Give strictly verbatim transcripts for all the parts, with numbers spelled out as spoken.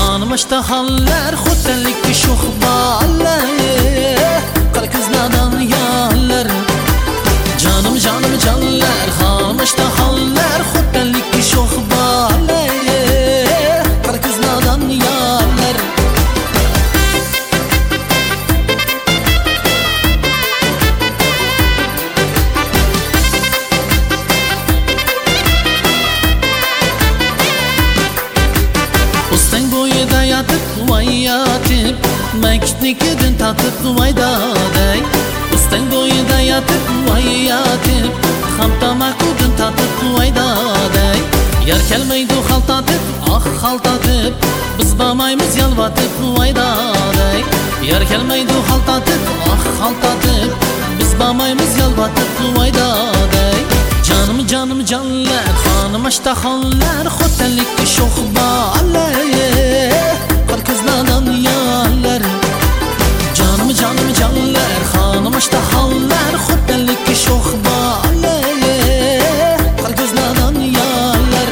Hanım iştahaller xo'rlik sho'xbalar qara ko'zlardan yallar Canım canım canlar Hanım iştahaller xo'rlik sho'xbalar qara ko'zlardan yallar Ustang bo'yida yotib voy yotib Makitnikidan tatib voy daday Ustang bo'yida yotib voy yotib Ham tamakudan tatib voy daday Yar kelmaydi xaltatib ah xaltatib Biz bormaymiz yalvatib voy daday Yar kelmaydi xaltatib ah xaltatib Biz bormaymiz yalvatib voy daday Canım canım canlar Hanım iştahalar xo'rlik sho'xbalar qara ko'zlardan yallar Canım canım canlar Hanım iştahalar xo'rlik sho'xbalar qara ko'zlardan yallar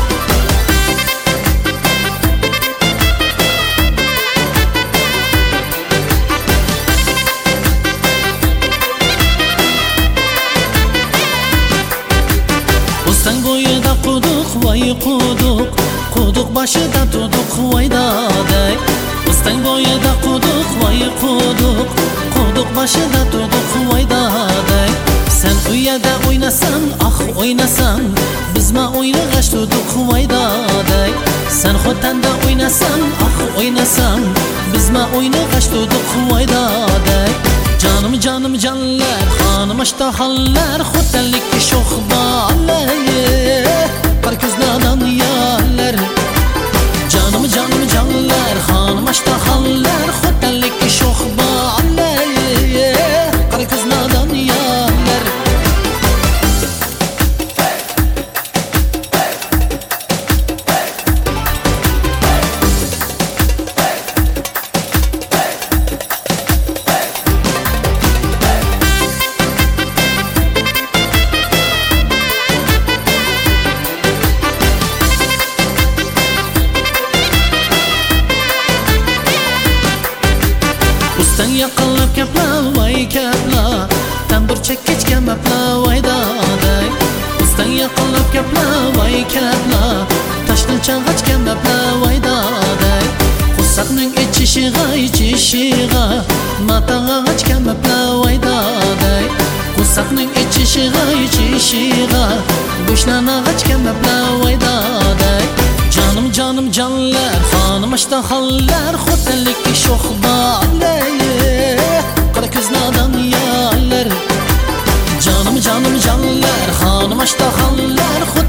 Ustang bo'yida quduq voy quduq Quduq boshida tuduq voy daday Ustang bo'yida quduq voy quduq Quduq boshida tuduq voy daday Sen uyada o'ynasan ah o'ynasan Bizma o'ynag'ash tuduq voy daday Sen xotanda o'ynasan ah o'ynasan Bizma o'ynag'ash tuduq voy daday Canım canım canlar Hanım iştahalar xo'rlik sho'xbalar qara ko'zlardan yallar Canım canım canlar Hanım iştahalar xo'rlik sho'xbalar qara ko'zlardan yallar Ustang yaqinlab kapla voy kapla Tambur chekkechga mapla voy daday Ustang yaqinlab kapla voy kapla Tashni chang'achga mapla voy daday Qusaqning ichishiga ichishiga Matag'achga mapla voy daday Qusaqning ichishiga ichishiga Go'shlanag'achga mapla voy daday Canım canım canlar Hanım iştahalar xo'rlik sho'xbalar qara ko'zlardan yallar Canım canım canlar Hanım iştahalar